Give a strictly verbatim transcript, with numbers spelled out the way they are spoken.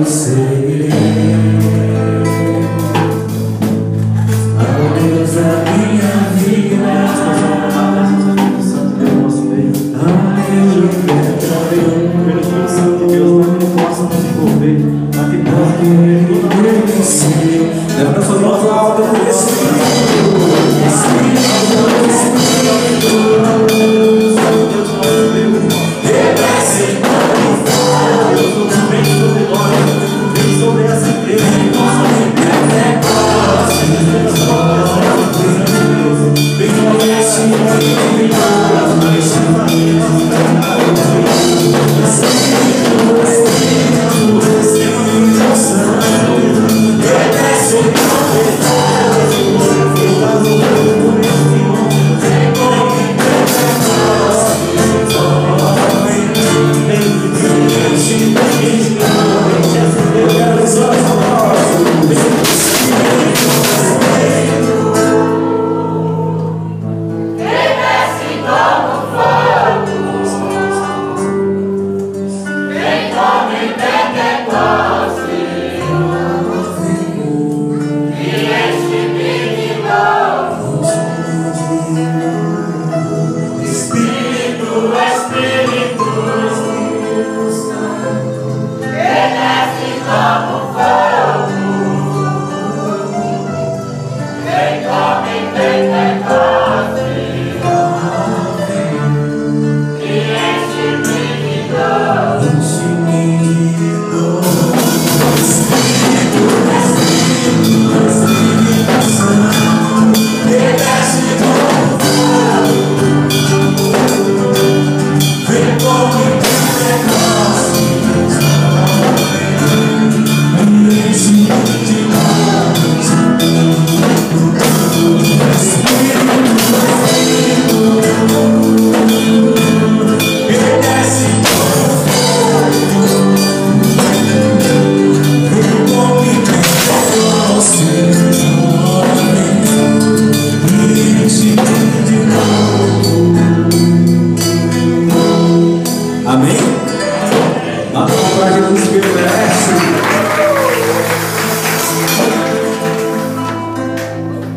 seguirei. Ao Deus da minha vida, ao Deus que pelo Espírito Santo de Deus, para que Ele possa nos envolver, para que possa Ele venceu. Levanta sua mão alta.